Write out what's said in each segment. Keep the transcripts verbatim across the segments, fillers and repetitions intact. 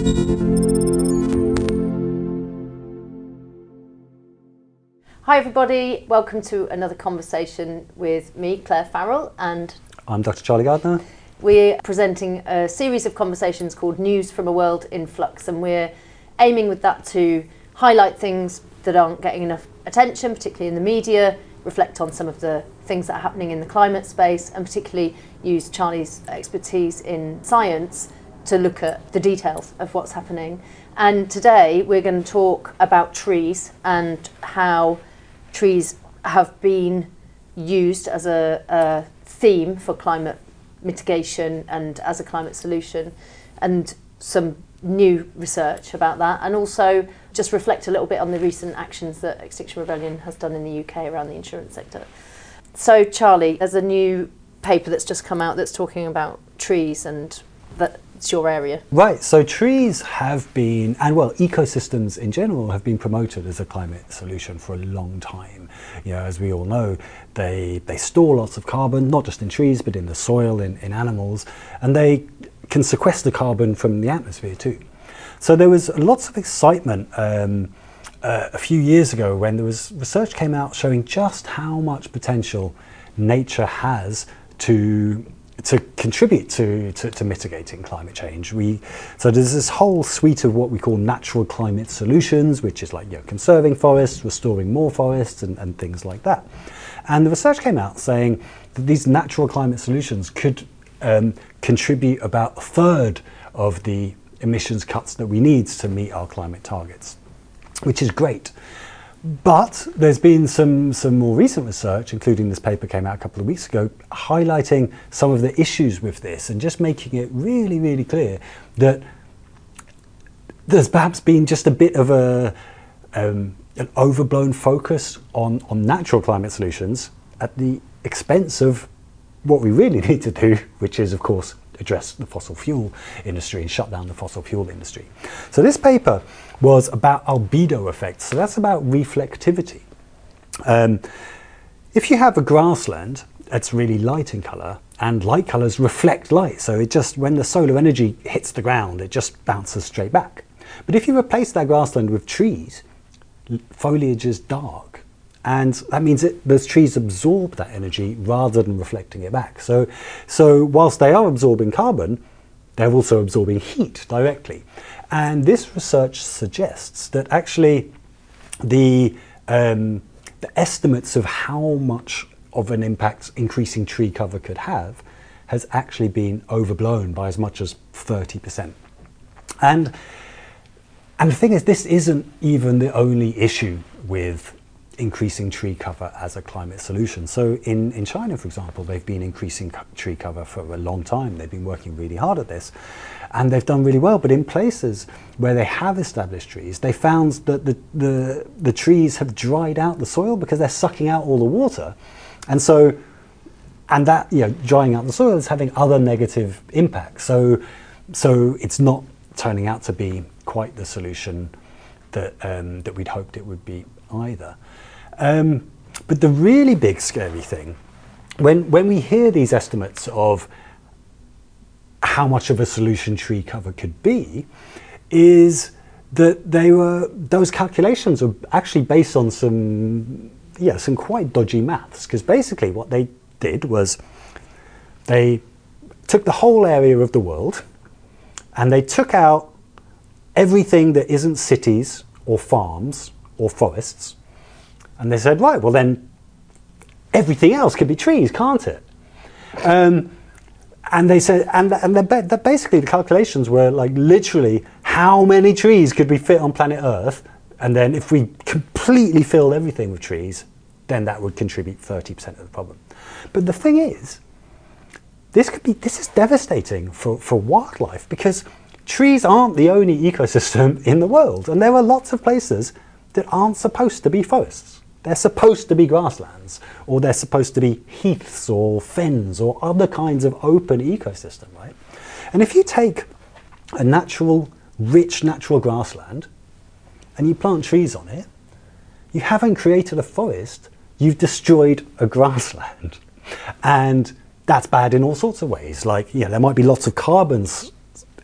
Hi everybody, welcome to another conversation with me, Claire Farrell, and I'm Doctor Charlie Gardner. We're presenting a series of conversations called News from a World in Flux, and we're aiming with that to highlight things that aren't getting enough attention, particularly in the media, reflect on some of the things that are happening in the climate space, and particularly use Charlie's expertise in science to look at the details of what's happening. And today we're going to talk about trees and how trees have been used as a, a theme for climate mitigation and as a climate solution, and some new research about that, and also just reflect a little bit on the recent actions that Extinction Rebellion has done in the U K around the insurance sector. So Charlie, there's a new paper that's just come out that's talking about trees, and that's your area. Right, so trees have been, and well, ecosystems in general have been promoted as a climate solution for a long time. You know, as we all know, they they store lots of carbon, not just in trees, but in the soil, in, in animals, and they can sequester carbon from the atmosphere too. So there was lots of excitement um, uh, a few years ago when there was research came out showing just how much potential nature has to to contribute to, to, to mitigating climate change. We, so there's this whole suite of what we call natural climate solutions, which is like, you know, conserving forests, restoring more forests, and, and things like that. And the research came out saying that these natural climate solutions could um, contribute about a third of the emissions cuts that we need to meet our climate targets, which is great. But there's been some, some more recent research, including this paper came out a couple of weeks ago, highlighting some of the issues with this and just making it really, really clear that there's perhaps been just a bit of a, um, an overblown focus on, on natural climate solutions at the expense of what we really need to do, which is, of course, address the fossil fuel industry and shut down the fossil fuel industry. So this paper was about albedo effects. So that's about reflectivity. Um, if you have a grassland that's really light in colour, and light colours reflect light, so it just, when the solar energy hits the ground, it just bounces straight back. But if you replace that grassland with trees, foliage is dark. And that means that those trees absorb that energy rather than reflecting it back. So, so whilst they are absorbing carbon, they're also absorbing heat directly. And this research suggests that actually the, um, the estimates of how much of an impact increasing tree cover could have has actually been overblown by as much as thirty percent. And, and the thing is, this isn't even the only issue with increasing tree cover as a climate solution. So in, in China, for example, they've been increasing co tree cover for a long time. They've been working really hard at this, and they've done really well. But in places where they have established trees, they found that the, the, the trees have dried out the soil because they're sucking out all the water. And so, and that, you know, drying out the soil is having other negative impacts. So, so it's not turning out to be quite the solution that, um, that we'd hoped it would be either. Um, but the really big scary thing, when, when we hear these estimates of how much of a solution tree cover could be, is that they were, those calculations are actually based on some, yeah, some quite dodgy maths, because basically what they did was they took the whole area of the world and they took out everything that isn't cities or farms or forests, and they said, right, well then everything else could be trees, can't it? Um, and they said, and, and the, the, basically the calculations were like literally how many trees could we fit on planet Earth, and then if we completely filled everything with trees, then that would contribute thirty percent of the problem. But the thing is, this could be, this is devastating for, for wildlife, because trees aren't the only ecosystem in the world, and there are lots of places that aren't supposed to be forests. They're supposed to be grasslands, or they're supposed to be heaths or fens or other kinds of open ecosystem, right? And if you take a natural, rich natural grassland and you plant trees on it, you haven't created a forest, you've destroyed a grassland. And that's bad in all sorts of ways. Like, yeah, there might be lots of carbon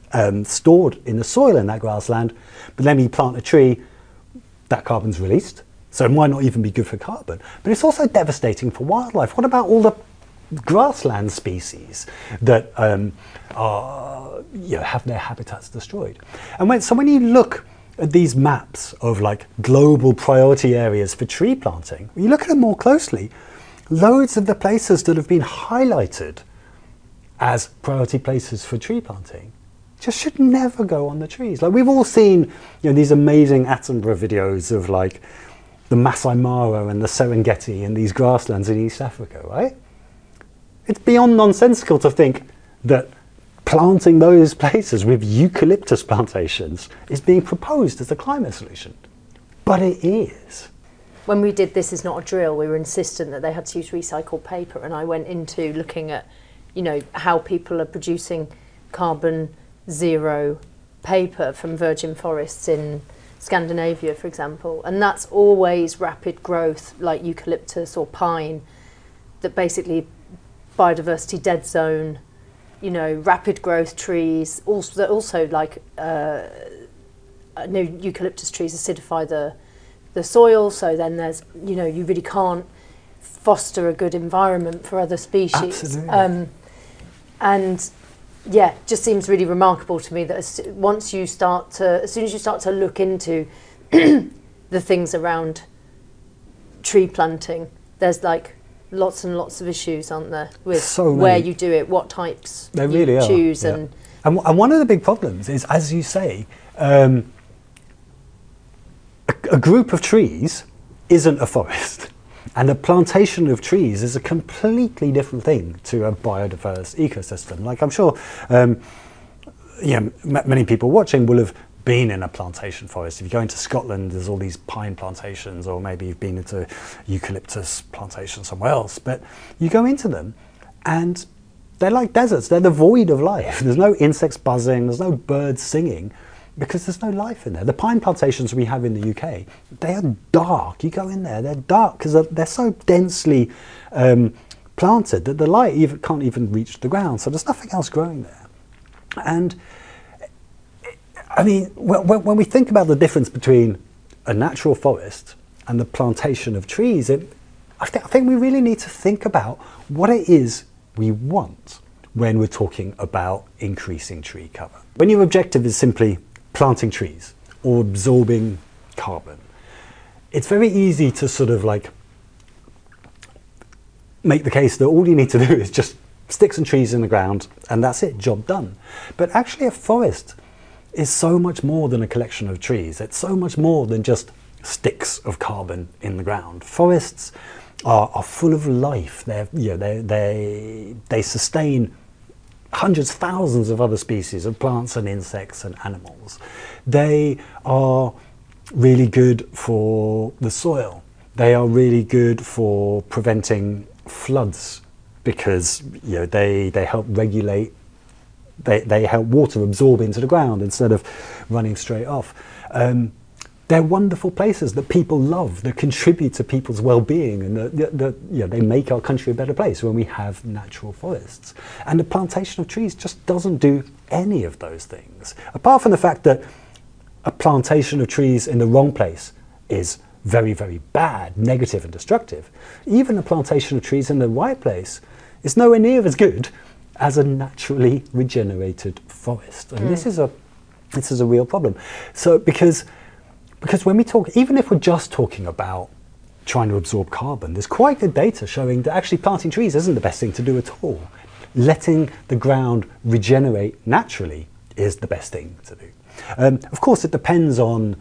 um, stored in the soil in that grassland, but then when you plant a tree, that carbon's released. So it might not even be good for carbon, but it's also devastating for wildlife. What about all the grassland species that um, are, you know, have their habitats destroyed? And when, so when you look at these maps of like global priority areas for tree planting, when you look at them more closely, loads of the places that have been highlighted as priority places for tree planting just should never go on the trees. Like, we've all seen, you know, these amazing Attenborough videos of like the Masai Mara and the Serengeti and these grasslands in East Africa, right? It's beyond nonsensical to think that planting those places with eucalyptus plantations is being proposed as a climate solution. But it is. When we did This Is Not a Drill, we were insistent that they had to use recycled paper, and I went into looking at, you know, how people are producing carbon zero paper from virgin forests in Scandinavia, for example, and that's always rapid growth like eucalyptus or pine, that basically biodiversity dead zone, you know, rapid growth trees, also, also like uh, no, eucalyptus trees acidify the the soil, so then there's, you know, you really can't foster a good environment for other species. Absolutely. Um, and yeah, just seems really remarkable to me that as, once you start to, as soon as you start to look into the things around tree planting, there's like lots and lots of issues, aren't there, with so where many. you do it, what types They you really are, choose, yeah. and And, and one of the big problems is, as you say, um, a, a group of trees isn't a forest. And a plantation of trees is a completely different thing to a biodiverse ecosystem. Like, I'm sure um, you know, m many people watching will have been in a plantation forest. If you go into Scotland, there's all these pine plantations, or maybe you've been into eucalyptus plantation somewhere else. But you go into them and they're like deserts. They're devoid of life. There's no insects buzzing, there's no birds singing, because there's no life in there. The pine plantations we have in the U K, they are dark. You go in there, they're dark because they're, they're so densely um, planted that the light even, can't even reach the ground. So there's nothing else growing there. And I mean, when, when we think about the difference between a natural forest and the plantation of trees, it, I, th I think we really need to think about what it is we want when we're talking about increasing tree cover. When your objective is simply planting trees or absorbing carbon, it's very easy to sort of like make the case that all you need to do is just stick some trees in the ground and that's it, job done. But actually a forest is so much more than a collection of trees. It's so much more than just sticks of carbon in the ground. Forests are, are full of life. They're, you know, they, they, they sustain hundreds, thousands of other species of plants and insects and animals. They are really good for the soil. They are really good for preventing floods because, you know, they, they help regulate, they, they help water absorb into the ground instead of running straight off. Um, they're wonderful places that people love, that contribute to people's well-being, and that, that, that you know, they make our country a better place when we have natural forests. And the plantation of trees just doesn't do any of those things. Apart from the fact that a plantation of trees in the wrong place is very, very bad, negative and destructive. Even a plantation of trees in the right place is nowhere near as good as a naturally regenerated forest. And mm. this is a this is a real problem. So because Because when we talk, even if we're just talking about trying to absorb carbon, there's quite good data showing that actually planting trees isn't the best thing to do at all. Letting the ground regenerate naturally is the best thing to do. Um, of course, it depends on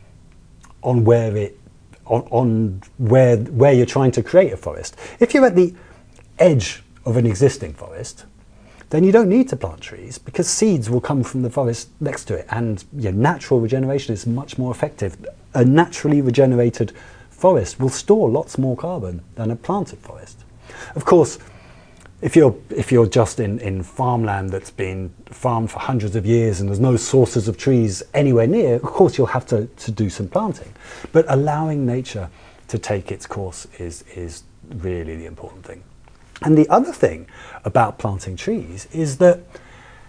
on where it on, on where where you're trying to create a forest. If you're at the edge of an existing forest, then you don't need to plant trees because seeds will come from the forest next to it, and you know, natural regeneration is much more effective. A naturally regenerated forest will store lots more carbon than a planted forest. Of course, if you're, if you're just in, in farmland that's been farmed for hundreds of years and there's no sources of trees anywhere near, of course you'll have to, to do some planting. But allowing nature to take its course is, is really the important thing. And the other thing about planting trees is that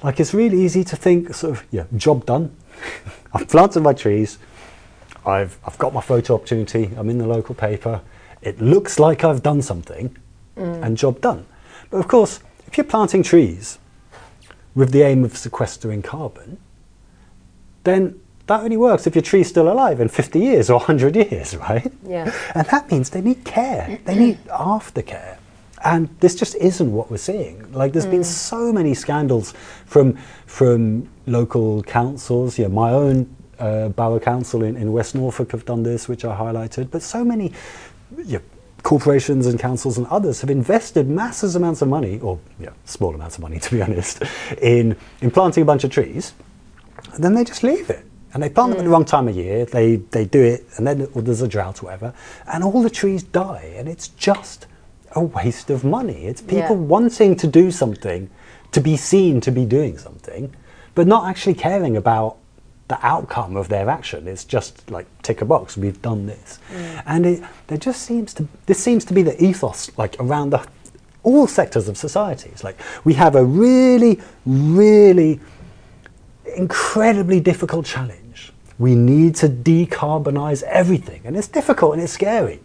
Like, it's really easy to think sort of, yeah, job done. I've planted my trees. I've, I've got my photo opportunity. I'm in the local paper. It looks like I've done something mm. and job done. But of course, if you're planting trees with the aim of sequestering carbon, then that only works if your tree's still alive in fifty years or one hundred years, right? Yeah. And that means they need care. They need aftercare. And this just isn't what we're seeing. Like, there's mm. been so many scandals from from local councils. Yeah, my own uh, borough council in, in West Norfolk have done this, which I highlighted. But so many yeah, corporations and councils and others have invested massive amounts of money, or yeah, small amounts of money, to be honest, in, in planting a bunch of trees. And then they just leave it. And they plant mm. them at the wrong time of year. They, they do it, and then or there's a drought or whatever. And all the trees die. And it's just a waste of money. It's people yeah. wanting to do something, to be seen to be doing something, but not actually caring about the outcome of their action. It's just like, tick a box, we've done this. Mm. And it, there just seems to, this seems to be the ethos, like, around the, all sectors of society. It's like, we have a really, really incredibly difficult challenge. We need to decarbonize everything. And it's difficult and it's scary.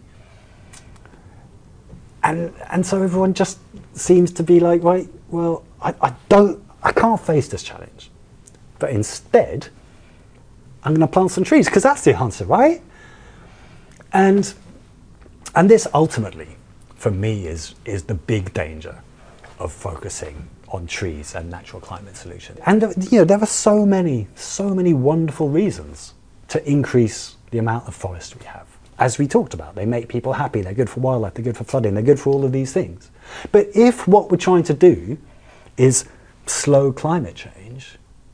And and so everyone just seems to be like, right, well, I, I don't, I can't face this challenge. But instead, I'm going to plant some trees, because that's the answer, right? And and this ultimately, for me, is is the big danger of focusing on trees and natural climate solutions. And you know, there are so many, so many wonderful reasons to increase the amount of forest we have. As we talked about, they make people happy, they're good for wildlife, they're good for flooding, they're good for all of these things. But if what we're trying to do is slow climate change,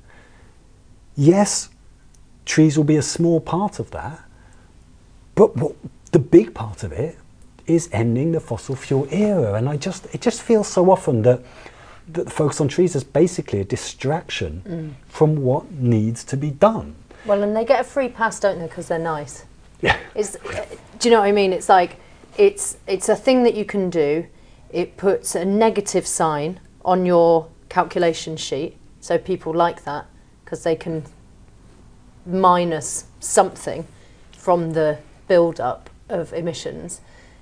yes, trees will be a small part of that, but what, the big part of it is ending the fossil fuel era. And I just, it just feels so often that, that the focus on trees is basically a distraction mm. from what needs to be done. Well, and they get a free pass, don't they, because they're nice. Yeah. It's, uh, do you know what I mean? It's like, it's it's a thing that you can do. It puts a negative sign on your calculation sheet, so people like that, because they can minus something from the build-up of emissions.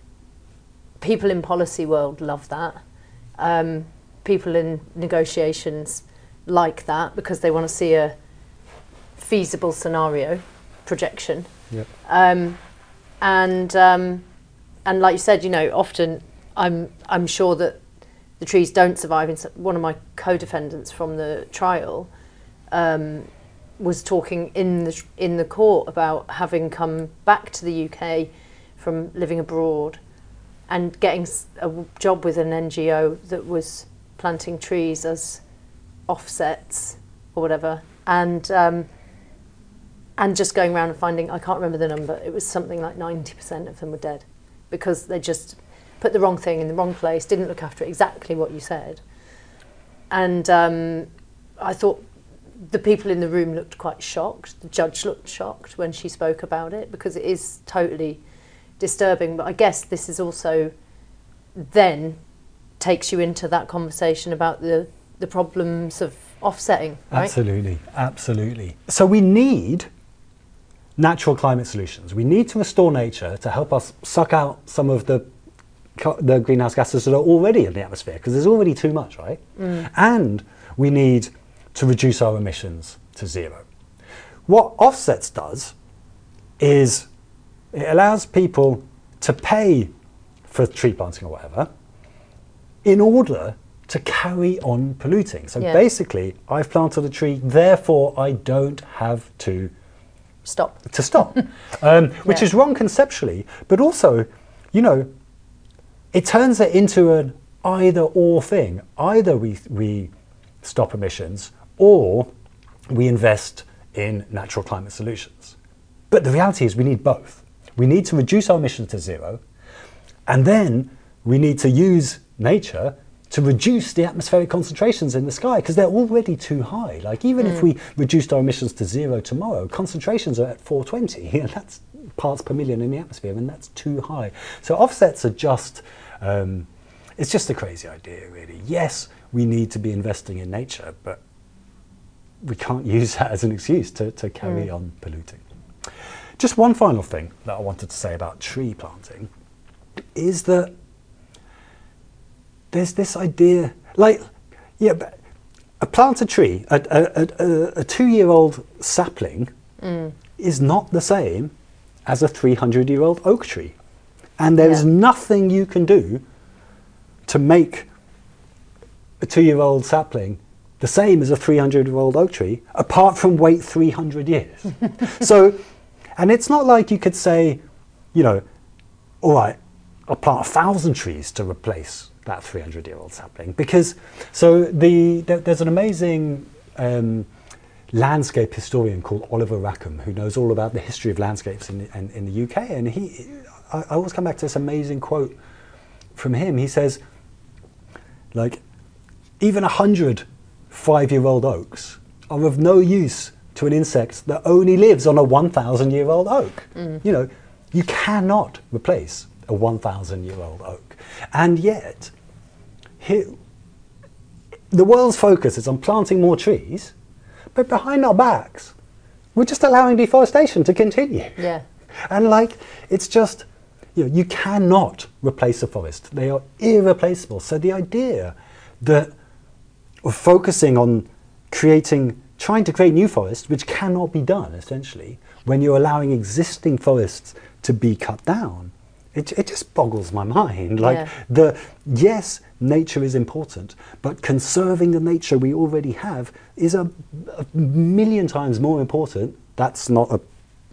People in policy world love that. Um, people in negotiations like that, because they want to see a feasible scenario projection. Yep. Um, and um, and like you said, you know, often I'm I'm sure that the trees don't survive. And one of my co-defendants from the trial um, was talking in the in the court about having come back to the U K from living abroad and getting a job with an N G O that was planting trees as offsets or whatever, and um, and just going around and finding, I can't remember the number, it was something like ninety percent of them were dead because they just put the wrong thing in the wrong place, didn't look after it, exactly what you said. And um, I thought the people in the room looked quite shocked. The judge looked shocked when she spoke about it, because it is totally disturbing. But I guess this is also then takes you into that conversation about the, the problems of offsetting, right? Absolutely, absolutely. So we need natural climate solutions. We need to restore nature to help us suck out some of the the greenhouse gases that are already in the atmosphere, because there's already too much, right? Mm. And we need to reduce our emissions to zero. What offsets does is it allows people to pay for tree planting or whatever in order to carry on polluting. So yeah. basically, I've planted a tree, therefore I don't have to stop. To stop, um, which yeah. is wrong conceptually, but also, you know, it turns it into an either-or thing. Either we we stop emissions, or we invest in natural climate solutions. But the reality is we need both. We need to reduce our emissions to zero, and then we need to use nature to reduce the atmospheric concentrations in the sky, because they're already too high. Like, even mm. if we reduced our emissions to zero tomorrow, concentrations are at four twenty, and that's parts per million in the atmosphere, and that's too high. So offsets are just, um, it's just a crazy idea, really. Yes, we need to be investing in nature, but we can't use that as an excuse to, to carry Mm. on polluting. Just one final thing that I wanted to say about tree planting is that there's this idea, like, yeah, but a planted tree, a, a, a, a two-year-old sapling Mm. is not the same as a three hundred year old oak tree. And there's Yeah. nothing you can do to make a two-year-old sapling the same as a three hundred year old oak tree, apart from wait three hundred years. So, and it's not like you could say, you know, all right, I'll plant a thousand trees to replace that three hundred year old sapling. Because, so the, there, there's an amazing um, landscape historian called Oliver Rackham, who knows all about the history of landscapes in, in, in the U K. And he, I, I always come back to this amazing quote from him. He says, like, even a hundred five-year-old oaks are of no use to an insect that only lives on a one thousand year old oak. Mm. You know, you cannot replace a one thousand year old oak. And yet, here, the world's focus is on planting more trees, but behind our backs, we're just allowing deforestation to continue. Yeah. And like, it's just, you know, you cannot replace a forest. They are irreplaceable. So the idea that we're focusing on creating, trying to create new forests, which cannot be done, essentially, when you're allowing existing forests to be cut down, it, it just boggles my mind. Like, Yeah. the, yes, nature is important, but conserving the nature we already have is a, a million times more important. That's not a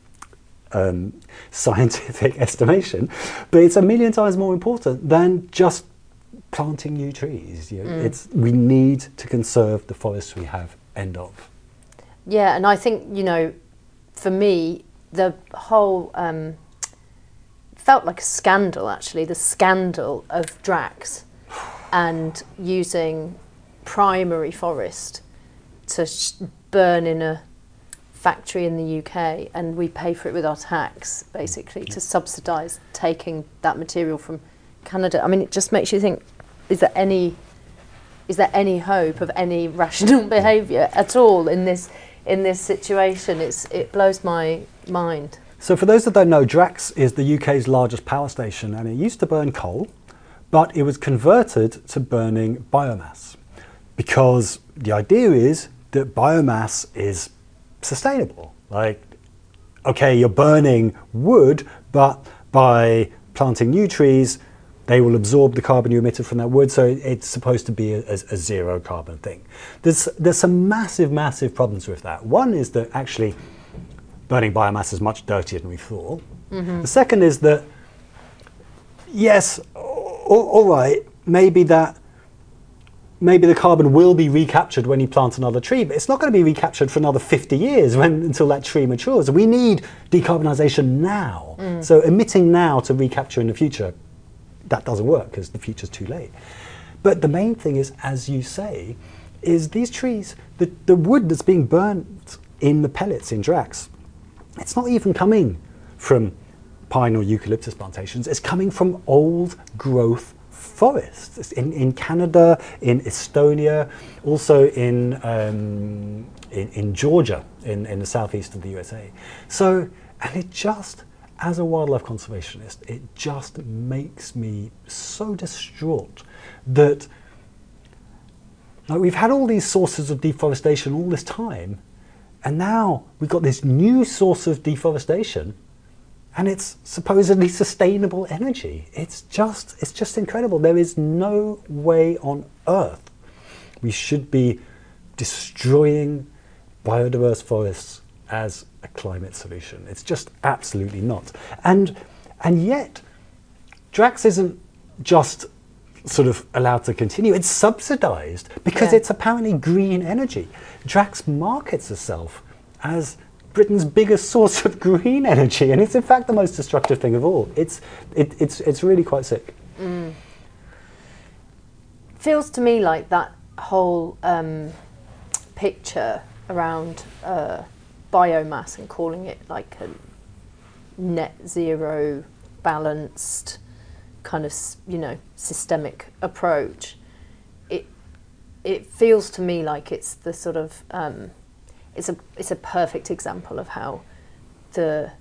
um, scientific estimation, but it's a million times more important than just planting new trees. You know, Mm. it's, we need to conserve the forests we have, end of. Yeah, and I think, you know, for me, the whole um, felt like a scandal, actually, the scandal of Drax and using primary forest to sh- burn in a factory in the U K, and we pay for it with our tax, basically, to subsidise taking that material from Canada. I mean, it just makes you think, is there any is there any hope of any rational behaviour at all in this in this situation? It's it blows my mind. So for those that don't know, Drax is the U K's largest power station, and it used to burn coal, but it was converted to burning biomass, because the idea is that biomass is sustainable. Like, okay, you're burning wood, but by planting new trees, they will absorb the carbon you emitted from that wood, so it's supposed to be a, a, a zero carbon thing. There's, there's some massive, massive problems with that. One is that actually burning biomass is much dirtier than we thought. Mm-hmm. The second is that, yes, all, all right, maybe that maybe the carbon will be recaptured when you plant another tree, but it's not going to be recaptured for another fifty years when, until that tree matures. We need decarbonisation now. Mm. So emitting now to recapture in the future, that doesn't work because the future's too late. But the main thing is, as you say, is these trees, the, the wood that's being burnt in the pellets in Drax, it's not even coming from pine or eucalyptus plantations, it's coming from old growth forests in, in Canada, in Estonia, also in, um, in, in Georgia, in, in the southeast of the U S A. So, and it just, as a wildlife conservationist, it just makes me so distraught that, like, we've had all these sources of deforestation all this time, and now we've got this new source of deforestation, and it's supposedly sustainable energy. It's just, it's just incredible. There is no way on earth we should be destroying biodiverse forests as a climate solution. It's just absolutely not. And, and yet, Drax isn't just sort of allowed to continue. It's subsidized because Yeah. it's apparently green energy. Drax markets itself as Britain's biggest source of green energy, and it's in fact the most destructive thing of all. It's, it, it's, it's really quite sick. Mm. Feels to me like that whole um, picture around uh, biomass and calling it like a net zero balanced kind of, you know, systemic approach. It it feels to me like it's the sort of um, it's a it's a perfect example of how the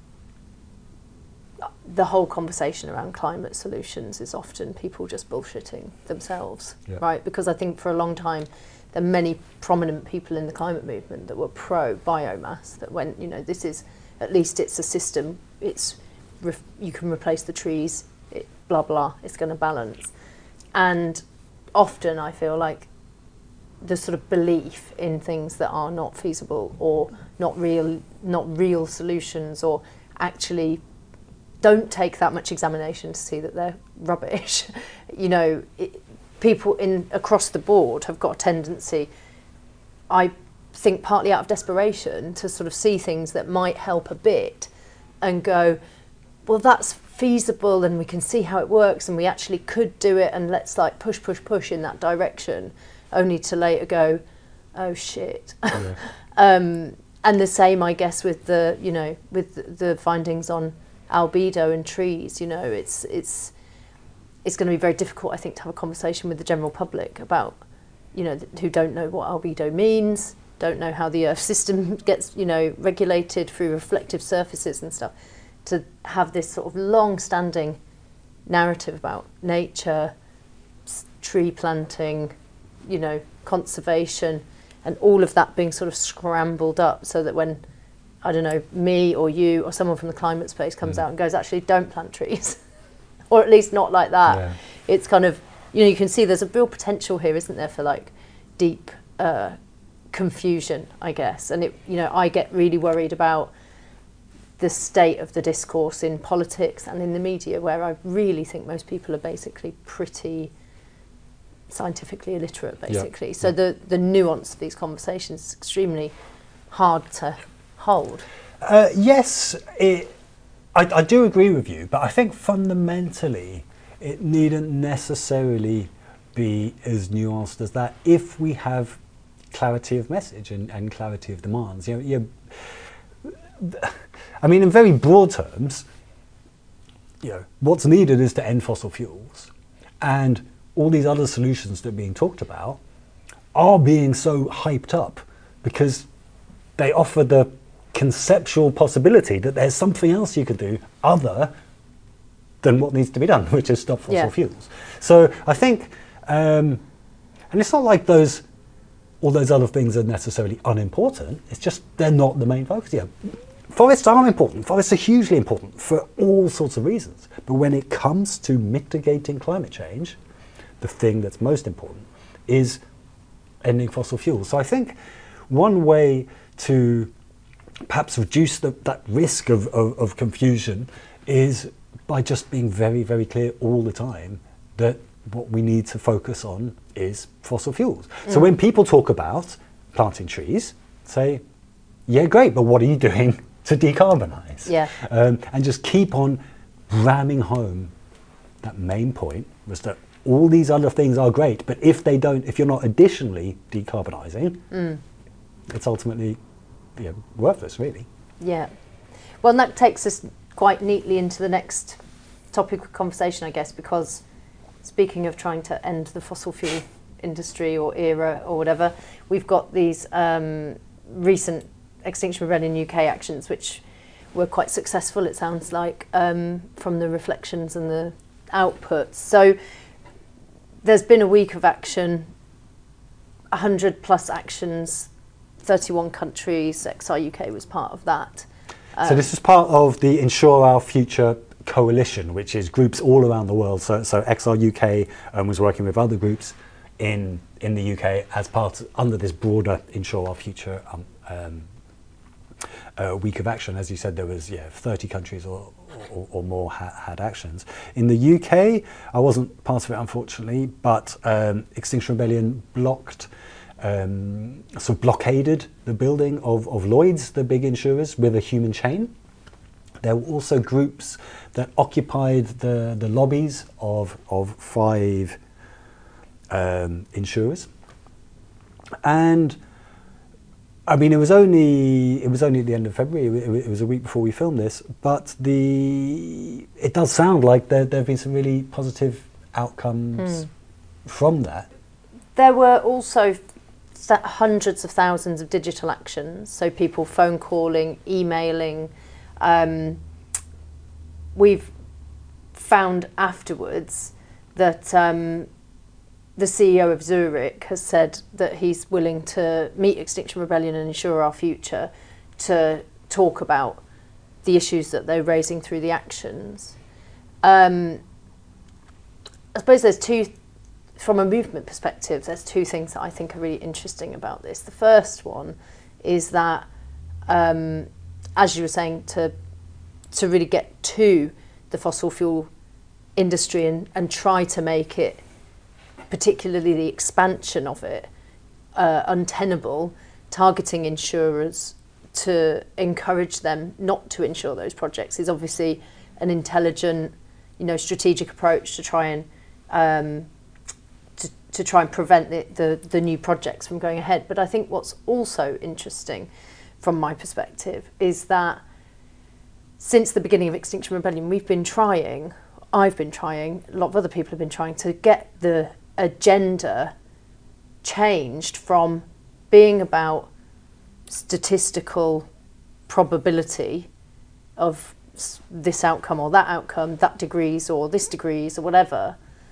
the whole conversation around climate solutions is often people just bullshitting themselves, yeah. right? Because I think for a long time there are many prominent people in the climate movement that were pro biomass, that went, you know, this is, at least it's a system, it's ref, you can replace the trees, it, blah blah, it's going to balance. And often I feel like the sort of belief in things that are not feasible or not real, not real solutions, or actually don't take that much examination to see that they're rubbish. You know, it, people in across the board have got a tendency, I think partly out of desperation, to sort of see things that might help a bit and go, well, that's feasible and we can see how it works and we actually could do it, and let's like push, push, push in that direction, only to later go, oh shit. Yeah. um, and the same, I guess, with the, you know, with the, the findings on albedo in trees. You know, it's it's it's going to be very difficult, I think, to have a conversation with the general public about, you know, th- who don't know what albedo means, don't know how the Earth system gets, you know, regulated through reflective surfaces and stuff, to have this sort of long-standing narrative about nature, s- tree planting, you know, conservation, and all of that being sort of scrambled up so that when, I don't know, me or you or someone from the climate space comes mm. out and goes, actually, don't plant trees. Or at least not like that. Yeah. It's kind of, you know, you can see there's a real potential here, isn't there, for like deep uh, confusion, I guess. And, it, you know, I get really worried about the state of the discourse in politics and in the media, where I really think most people are basically pretty scientifically illiterate, basically. Yep. So the, the nuance of these conversations is extremely hard to hold. Uh, yes, it, I, I do agree with you, but I think fundamentally it needn't necessarily be as nuanced as that if we have clarity of message and, and clarity of demands. You know, you know, I mean, in very broad terms, you know, what's needed is to end fossil fuels, and all these other solutions that are being talked about are being so hyped up because they offer the conceptual possibility that there's something else you could do other than what needs to be done, which is stop fossil yeah. fuels. So I think, um, and it's not like those, all those other things are necessarily unimportant, it's just they're not the main focus. Yeah, forests are important, forests are hugely important for all sorts of reasons, but when it comes to mitigating climate change, the thing that's most important is ending fossil fuels. So I think one way to perhaps reduce the, that risk of, of, of confusion is by just being very, very clear all the time that what we need to focus on is fossil fuels. Mm. So when people talk about planting trees, say, yeah, great, but what are you doing to decarbonise? Yeah. Um, and just keep on ramming home that main point, was that all these other things are great, but if they don't, if you're not additionally decarbonising, mm. it's ultimately, you know, worthless, really. Yeah. Well, and that takes us quite neatly into the next topic of conversation, I guess, because speaking of trying to end the fossil fuel industry or era or whatever, we've got these um, recent Extinction Rebellion U K actions, which were quite successful, it sounds like, um, from the reflections and the outputs. So there's been a week of action, one hundred plus actions, thirty-one countries. X R U K was part of that. Um, so this is part of the Ensure Our Future coalition, which is groups all around the world. So, so X R U K um, was working with other groups in in the U K as part under this broader Ensure Our Future um, um, uh, week of action. As you said, there was yeah thirty countries or or, or more ha- had actions. In the U K, I wasn't part of it, unfortunately, but um, Extinction Rebellion blocked. Um, sort of blockaded the building of, of Lloyd's, the big insurers, with a human chain. There were also groups that occupied the, the lobbies of of five um, insurers, and I mean it was only it was only at the end of February. It, it was a week before we filmed this, but the it does sound like there there have been some really positive outcomes mm. from that. There were also th- hundreds of thousands of digital actions, so people phone calling, emailing. Um, we've found afterwards that um, the C E O of Zurich has said that he's willing to meet Extinction Rebellion and Insure Our Future to talk about the issues that they're raising through the actions. Um, I suppose there's two, from a movement perspective, there's two things that I think are really interesting about this. The first one is that, um, as you were saying, to to really get to the fossil fuel industry and, and try to make it, particularly the expansion of it, uh, untenable, targeting insurers to encourage them not to insure those projects is obviously an intelligent, you know, strategic approach to try and um, to, to try and prevent the, the, the new projects from going ahead. But I think what's also interesting from my perspective is that since the beginning of Extinction Rebellion, we've been trying, I've been trying, a lot of other people have been trying to get the agenda changed from being about statistical probability of this outcome or that outcome, that degrees or this degrees or whatever,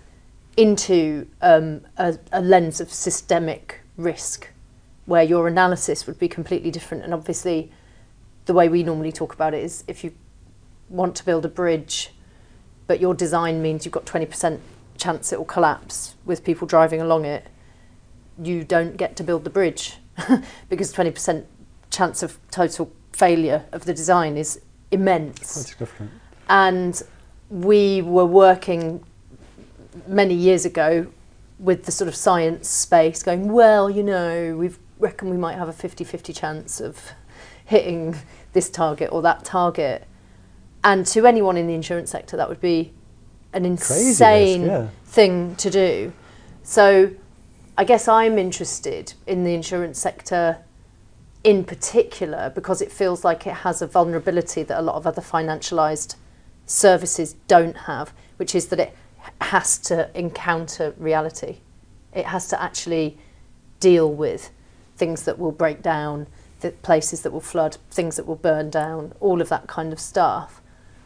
into um, a, a lens of systemic risk, where your analysis would be completely different. And obviously, the way we normally talk about it is if you want to build a bridge, but your design means you've got twenty percent chance it will collapse with people driving along it, you don't get to build the bridge because twenty percent chance of total failure of the design is immense. That's different. And we were working many years ago with the sort of science space going, well, you know, we reckon we might have a fifty-fifty chance of hitting this target or that target. And to anyone in the insurance sector, that would be an insane risk, yeah. thing to do. So I guess I'm interested in the insurance sector in particular because it feels like it has a vulnerability that a lot of other financialised services don't have, which is that it has to encounter reality. It has to actually deal with things that will break down, the places that will flood, things that will burn down, all of that kind of stuff.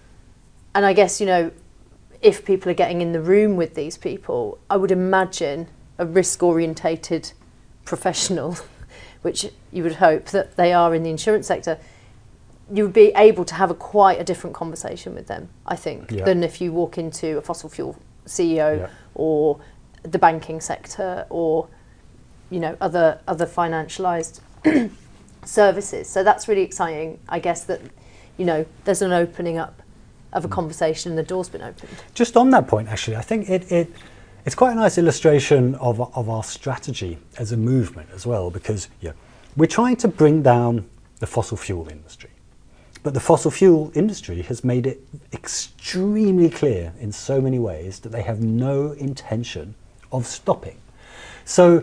And I guess, you know, if people are getting in the room with these people, I would imagine a risk-orientated professional, which you would hope that they are in the insurance sector, you would be able to have a quite a different conversation with them, I think, yeah. than if you walk into a fossil fuel C E O yeah. or the banking sector or, you know, other other financialised services. So that's really exciting, I guess, that, you know, there's an opening up of a conversation and the door's been opened. Just on that point, actually, I think it, it it's quite a nice illustration of, of our strategy as a movement as well, because yeah, we're trying to bring down the fossil fuel industry. But the fossil fuel industry has made it extremely clear in so many ways that they have no intention of stopping. So,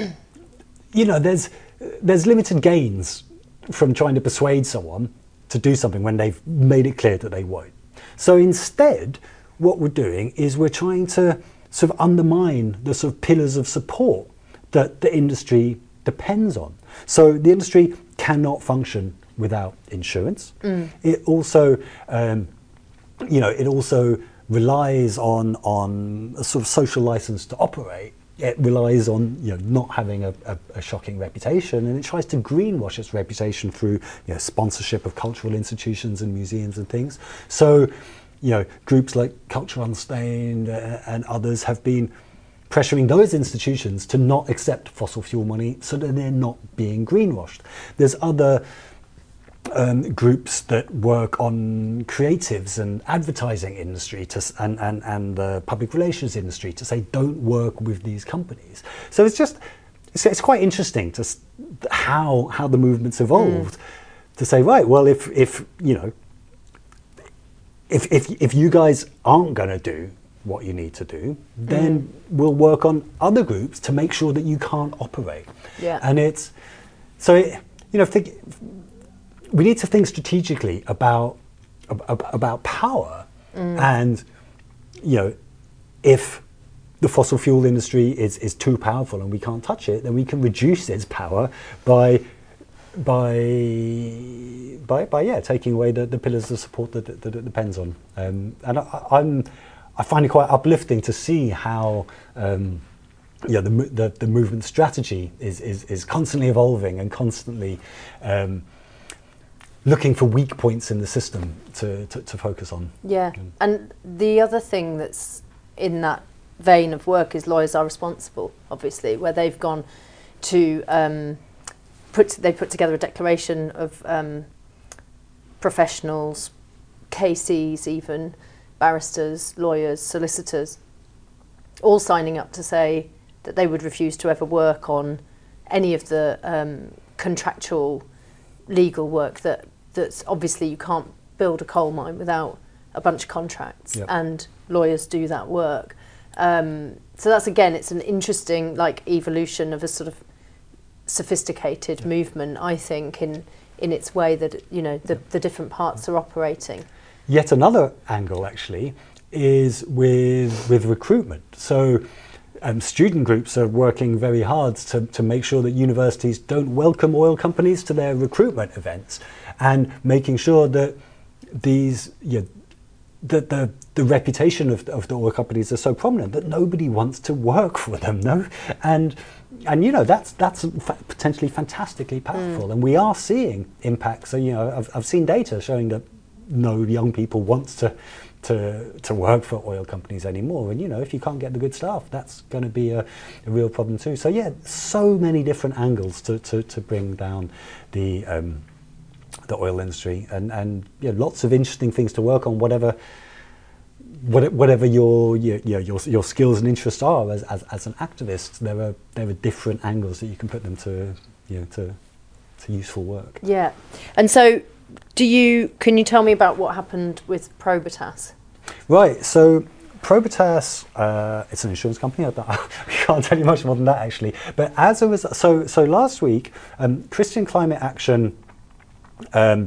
you know, there's there's limited gains from trying to persuade someone to do something when they've made it clear that they won't. So instead, what we're doing is we're trying to sort of undermine the sort of pillars of support that the industry depends on. So the industry cannot function without insurance. Mm. It also, um, you know, it also relies on on a sort of social license to operate. It relies on, you know, not having a, a, a shocking reputation, and it tries to greenwash its reputation through, you know, sponsorship of cultural institutions and museums and things. So, you know, groups like Culture Unstained uh, and others have been pressuring those institutions to not accept fossil fuel money so that they're not being greenwashed. There's other Um, groups that work on creatives and advertising industry to, and, and, and the public relations industry to say don't work with these companies. So it's just, it's, it's quite interesting to s- how how the movement's evolved mm. to say, right, well, if, if you know, if, if, if you guys aren't going to do what you need to do, then mm. we'll work on other groups to make sure that you can't operate. Yeah. And it's, so, it, you know, think, we need to think strategically about about power, mm. and you know, if the fossil fuel industry is, is too powerful and we can't touch it, then we can reduce its power by by by, by yeah taking away the, the pillars of support that, that, that it depends on. Um, and I, I'm I find it quite uplifting to see how um, yeah the, the the movement strategy is is, is constantly evolving and constantly um, looking for weak points in the system to, to, to focus on. Yeah, and the other thing that's in that vein of work is Lawyers Are Responsible, obviously, where they've gone to um, put they put together a declaration of um, professionals, K Cs even, barristers, lawyers, solicitors, all signing up to say that they would refuse to ever work on any of the um, contractual legal work that that's obviously you can't build a coal mine without a bunch of contracts. Yep. And lawyers do that work. Um, so that's, again, it's an interesting like evolution of a sort of sophisticated yep. movement, I think, in in its way that, you know, the, yep. the different parts are operating. Yet another angle actually is with with recruitment. So Um, student groups are working very hard to, to make sure that universities don't welcome oil companies to their recruitment events, and making sure that these, you know, that the, the reputation of, of the oil companies are so prominent that nobody wants to work for them, no? And, and you know, that's, that's fa- potentially fantastically powerful. Mm. And we are seeing impacts. So, you know, I've, I've seen data showing that no young people wants to to to work for oil companies anymore, and you know, if you can't get the good staff, that's going to be a, a real problem too. So yeah, so many different angles to to, to bring down the um, the oil industry, and and yeah, lots of interesting things to work on. Whatever whatever your your your your skills and interests are as as, as an activist, there are there are different angles that you can put them to, you know, to to useful work. Yeah, and so. Do you, can you tell me about what happened with Probitas? Right, so Probitas, uh, it's an insurance company. I can't tell you much more than that actually. But as a result, so so last week, um, Christian Climate Action um,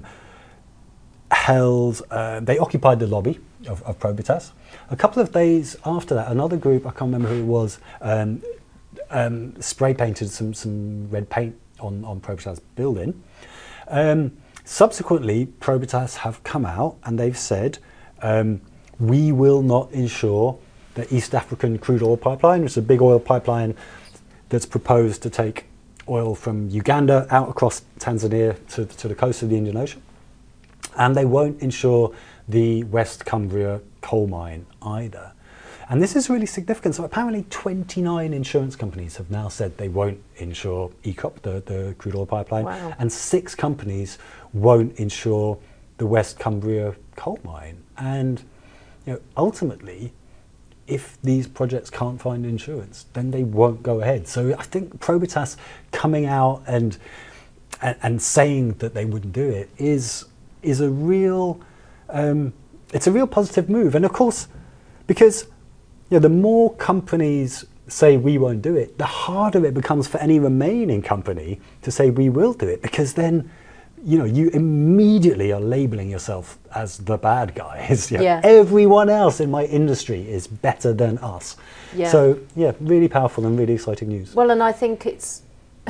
held. Uh, they occupied the lobby of, of Probitas. A couple of days after that, another group, I can't remember who it was, um, um, spray painted some some red paint on on Probitas building. Um, Subsequently, Probitas have come out and they've said, um, we will not insure the East African crude oil pipeline, which is a big oil pipeline that's proposed to take oil from Uganda out across Tanzania to, to the coast of the Indian Ocean. And they won't insure the West Cumbria coal mine either. And this is really significant. So apparently twenty-nine insurance companies have now said they won't insure E C O P, the, the crude oil pipeline, wow. and six companies won't insure the West Cumbria coal mine. And you know, ultimately, if these projects can't find insurance, then they won't go ahead. So I think Probitas coming out and and, and saying that they wouldn't do it is is a real um, it's a real positive move. And of course, because you know, the more companies say we won't do it, the harder it becomes for any remaining company to say we will do it, because then, you know, you immediately are labeling yourself as the bad guys. You know, yeah. Everyone else in my industry is better than us. Yeah. So yeah, really powerful and really exciting news. Well, and I think it's,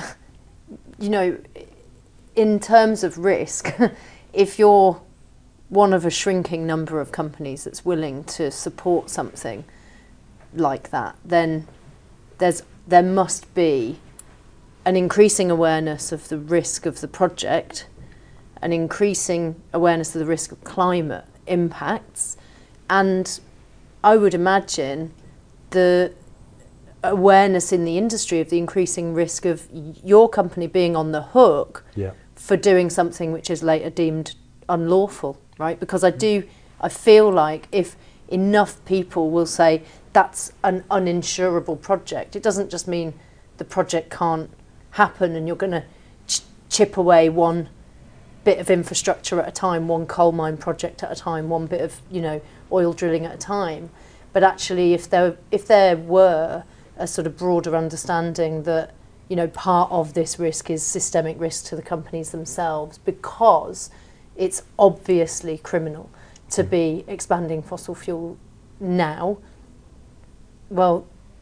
you know, in terms of risk, if you're one of a shrinking number of companies that's willing to support something like that, then there's there must be an increasing awareness of the risk of the project, an increasing awareness of the risk of climate impacts, and I would imagine the awareness in the industry of the increasing risk of your company being on the hook yeah. for doing something which is later deemed unlawful, right? Because I do, I feel like if enough people will say that's an uninsurable project, it doesn't just mean the project can't happen and you're going to ch- chip away one bit of infrastructure at a time, one coal mine project at a time, one bit of, you know, oil drilling at a time. But actually, if there if there were a sort of broader understanding that, you know, part of this risk is systemic risk to the companies themselves, because it's obviously criminal to be expanding fossil fuel now, well,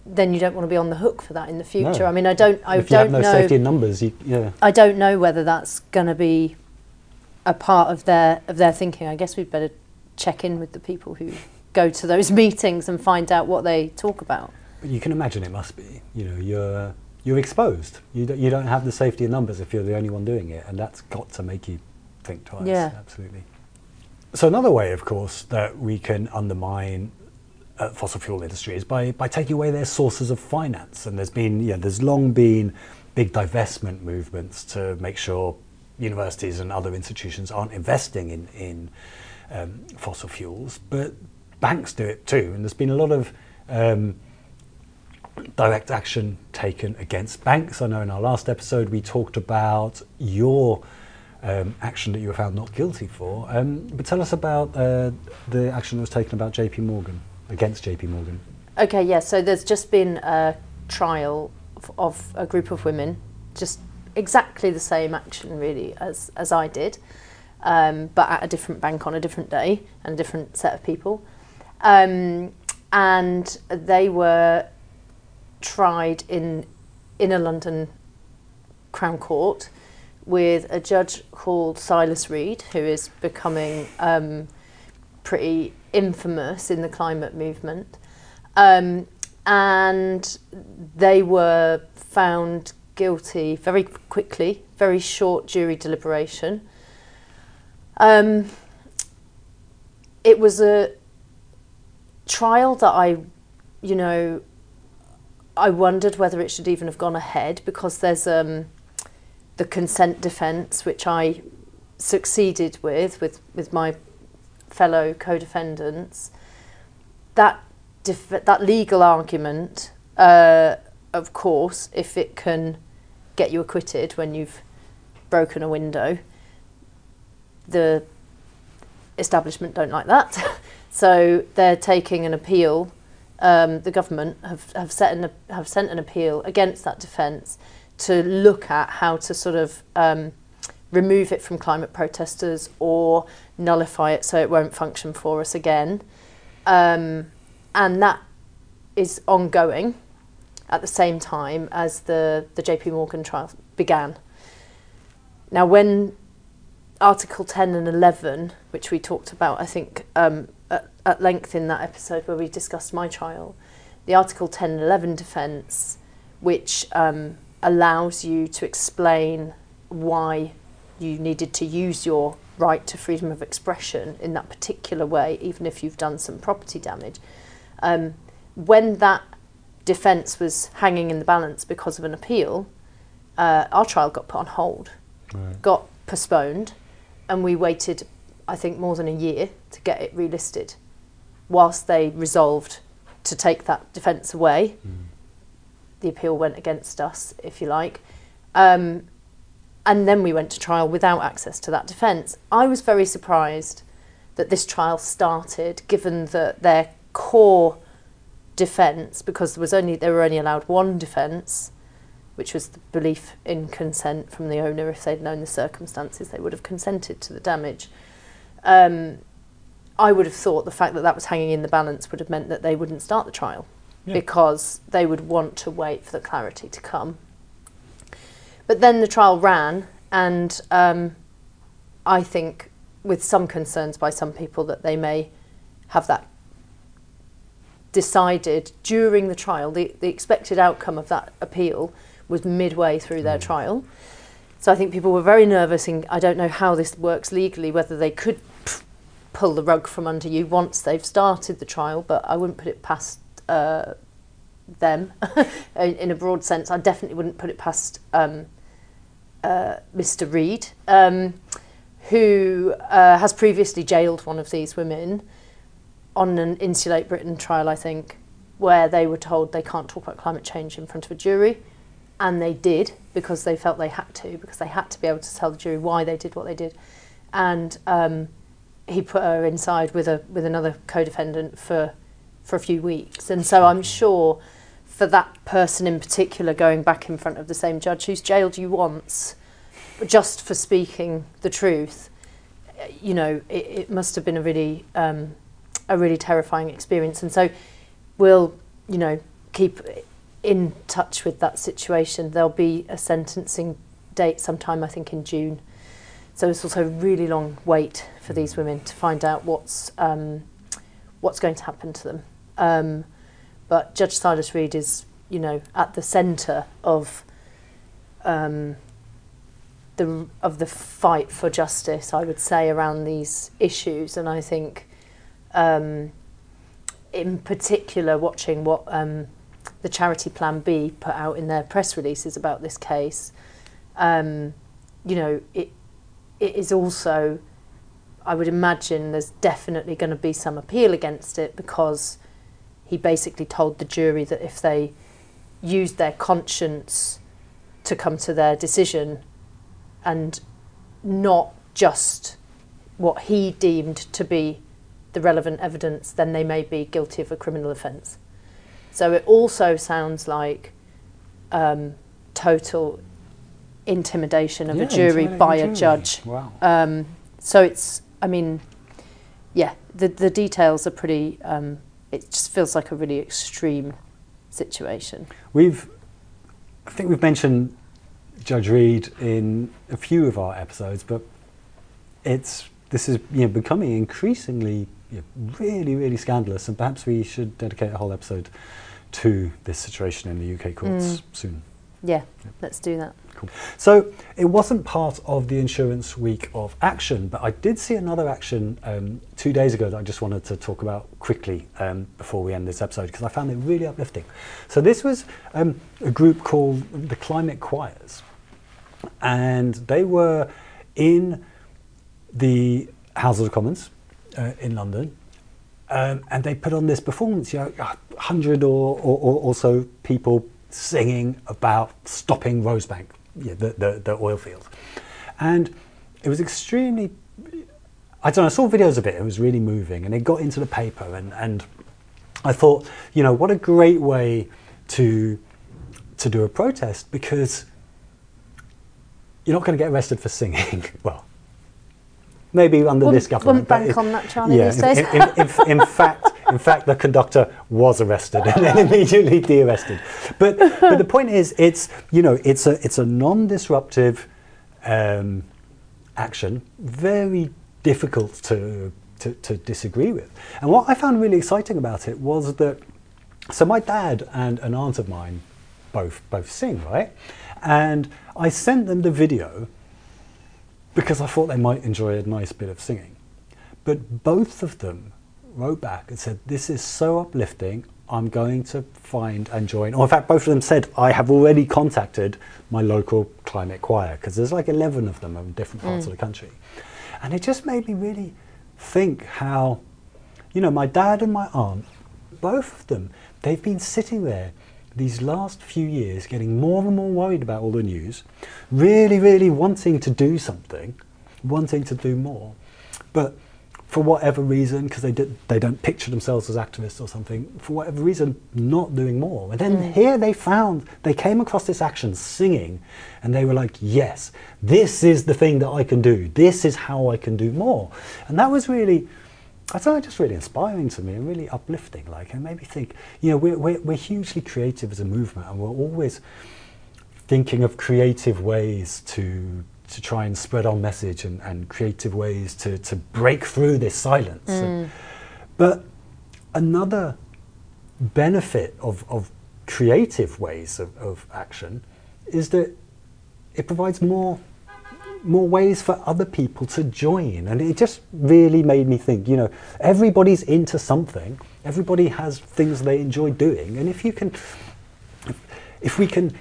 then you don't want to be on the hook for that in the future. No. I mean, I don't, I if you don't have no know. safety in numbers, you, yeah. I don't know whether that's going to be a part of their of their thinking. I guess we'd better check in with the people who go to those meetings and find out what they talk about. But you can imagine it must be. You know, you're you're exposed. You don't, you don't have the safety in numbers if you're the only one doing it, and that's got to make you think twice. Yeah, absolutely. So another way, of course, that we can undermine uh, fossil fuel industry is by by taking away their sources of finance. And there's been, yeah, there's long been big divestment movements to make sure universities and other institutions aren't investing in in um, fossil fuels, but banks do it too. And there's been a lot of um, direct action taken against banks. I know in our last episode we talked about your um, action that you were found not guilty for. Um, but tell us about uh, the action that was taken about J P Morgan, against J P Morgan. Okay, yeah, so there's just been a trial of, of a group of women, just exactly the same action really as, as I did, um, but at a different bank on a different day and a different set of people. Um, and they were tried in in a London Crown Court with a judge called Silas Reed, who is becoming um, pretty infamous in the climate movement. Um, and they were found guilty very quickly, very short jury deliberation. Um, it was a trial that I, you know, I wondered whether it should even have gone ahead, because there's um, the consent defence, which I succeeded with, with, with my fellow co-defendants. That def- that legal argument, uh, of course, if it can get you acquitted when you've broken a window, the establishment don't like that. So they're taking an appeal. Um, the government have have, set an, have sent an appeal against that defence to look at how to sort of um, remove it from climate protesters or nullify it so it won't function for us again. Um, and that is ongoing at the same time as the, the J P Morgan trial began. Now, when Article ten and eleven, which we talked about, I think, um, at, at length in that episode where we discussed my trial, the Article ten and eleven defence, which um, allows you to explain why you needed to use your right to freedom of expression in that particular way, even if you've done some property damage. Um, when that defence was hanging in the balance because of an appeal, uh, our trial got put on hold, right. got postponed, and we waited, I think, more than a year to get it relisted, whilst they resolved to take that defence away. Mm. The appeal went against us, if you like. Um, and then we went to trial without access to that defence. I was very surprised that this trial started, given that their core defence, because there was only they were only allowed one defence, which was the belief in consent from the owner. If they'd known the circumstances, they would have consented to the damage. Um, I would have thought the fact that that was hanging in the balance would have meant that they wouldn't start the trial, yeah. because they would want to wait for the clarity to come. But then the trial ran, and um, I think with some concerns by some people that they may have that decided during the trial. The, the expected outcome of that appeal was midway through their mm. trial. So I think people were very nervous, and I don't know how this works legally, whether they could p- pull the rug from under you once they've started the trial, but I wouldn't put it past uh, them in a broad sense. I definitely wouldn't put it past um, uh, Mister Reed, um, who uh, has previously jailed one of these women on an Insulate Britain trial, I think, where they were told they can't talk about climate change in front of a jury. And they did, because they felt they had to, because they had to be able to tell the jury why they did what they did. And um, he put her inside with a with another co-defendant for for a few weeks. And so I'm sure for that person in particular, going back in front of the same judge who's jailed you once just for speaking the truth, you know, it, it must have been a really um, a really terrifying experience. And so we'll, you know, keep in touch with that situation. There'll be a sentencing date sometime, I think, in June. So it's also a really long wait for these women to find out what's um, what's going to happen to them. Um, but Judge Silas Reed is, you know, at the centre of um, the of the fight for justice, I would say, around these issues. And I think, um, in particular, watching what um, the charity Plan B put out in their press releases about this case, um, you know, it. It is also, I would imagine there's definitely going to be some appeal against it, because he basically told the jury that if they used their conscience to come to their decision and not just what he deemed to be the relevant evidence, then they may be guilty of a criminal offence. So it also sounds like um, total intimidation of yeah, a jury by a jury. judge. Wow. Um, so it's, I mean, yeah, the the details are pretty, um, it just feels like a really extreme situation. We've, I think we've mentioned Judge Reed in a few of our episodes, but it's, this is, you know, becoming increasingly, you know, really, really scandalous, and perhaps we should dedicate a whole episode to this situation in the U K courts mm. soon. Yeah, yeah, let's do that. Cool. So it wasn't part of the Insurance Week of Action, but I did see another action um, two days ago that I just wanted to talk about quickly um, before we end this episode, because I found it really uplifting. So this was um, a group called the Climate Choirs, and they were in the House of Commons uh, in London, um, and they put on this performance, you know, a hundred or, or, or so people singing about stopping Rosebank, yeah, the, the, the oil field. And it was extremely, I don't know, I saw videos of it, it was really moving, and it got into the paper, and, and I thought, you know, what a great way to, to do a protest, because you're not going to get arrested for singing. Well, maybe under wouldn't, this government. Wouldn't bank it, on that, Charlie, yeah, these days. In, in, in, in fact, in fact, the conductor was arrested and then immediately de-arrested. But but the point is, it's, you know, it's a it's a non-disruptive um, action, very difficult to, to to disagree with. And what I found really exciting about it was that, so my dad and an aunt of mine both both sing, right? And I sent them the video because I thought they might enjoy a nice bit of singing. But both of them wrote back and said, this is so uplifting, I'm going to find and join. Or in fact, both of them said, I have already contacted my local climate choir, because there's like eleven of them in different parts mm. of the country. And it just made me really think how, you know, my dad and my aunt, both of them, they've been sitting there these last few years getting more and more worried about all the news, really, really wanting to do something, wanting to do more. But for whatever reason, because they did, they don't picture themselves as activists or something, for whatever reason, not doing more. And then mm. here they found, they came across this action singing, and they were like, yes, this is the thing that I can do. This is how I can do more. And that was really, I don't know, just really inspiring to me and really uplifting. Like, and made me think, you know, we're, we're, we're hugely creative as a movement, and we're always thinking of creative ways to to try and spread our message, and, and creative ways to, to break through this silence. Mm. And, but another benefit of, of creative ways of, of action is that it provides more more ways for other people to join. And it just really made me think, you know, everybody's into something, everybody has things they enjoy doing, and if you can, if we can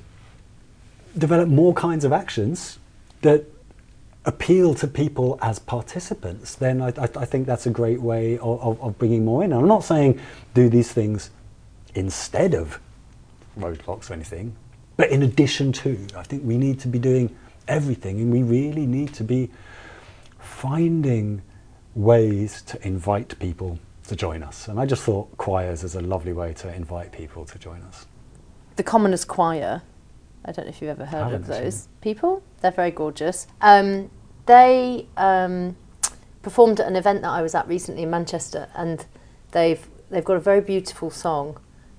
develop more kinds of actions that appeal to people as participants, then I, I, I think that's a great way of, of, of bringing more in. And I'm not saying do these things instead of roadblocks or anything, but in addition to. I think we need to be doing everything, and we really need to be finding ways to invite people to join us. And I just thought choirs is a lovely way to invite people to join us. The Commoners Choir, I don't know if you've ever heard of those actually. people. They're very gorgeous. Um, they um, performed at an event that I was at recently in Manchester, and they've they've got a very beautiful song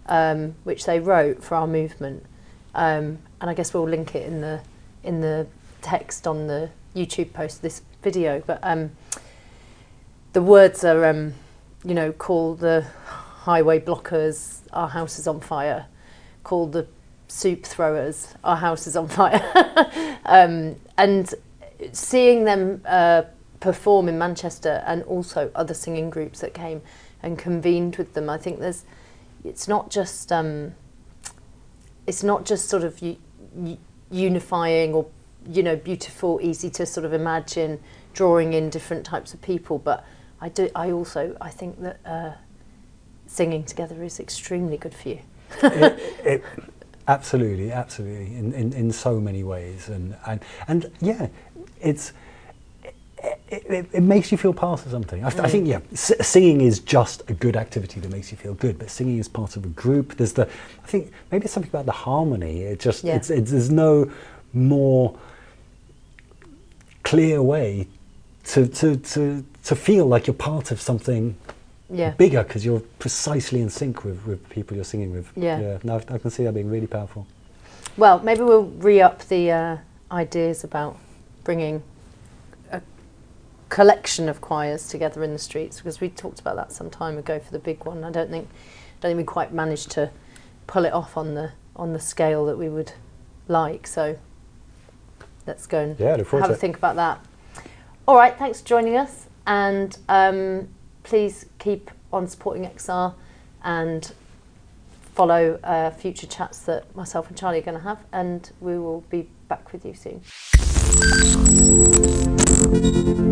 um, which they wrote for our movement. Um, and I guess we'll link it in the in the text on the YouTube post of this video. But um, the words are, um, you know, call the highway blockers, our house is on fire. Call the soup throwers, our house is on fire. um, and seeing them uh, perform in Manchester, and also other singing groups that came and convened with them, I think there's, it's not just, um, it's not just sort of u- u- unifying or, you know, beautiful, easy to sort of imagine, drawing in different types of people, but I do. I also I think that uh, singing together is extremely good for you. it, it, absolutely, absolutely, in, in, in so many ways, and and and yeah, it's. It, it, it makes you feel part of something. I, th- mm. I think, yeah, s- singing is just a good activity that makes you feel good. But singing is part of a group. There's the, I think maybe it's something about the harmony. It just, yeah. it's, it's there's no more clear way to to to to feel like you're part of something yeah. bigger, because you're precisely in sync with, with people you're singing with. Yeah. yeah. No, I can see that being really powerful. Well, maybe we'll re-up the uh, ideas about bringing collection of choirs together in the streets, because we talked about that some time ago for the big one. I don't think don't think we quite managed to pull it off on the on the scale that we would like, so let's go and yeah, have a think about that. All right, thanks for joining us, and um, please keep on supporting X R and follow uh, future chats that myself and Charlie are going to have, and we will be back with you soon.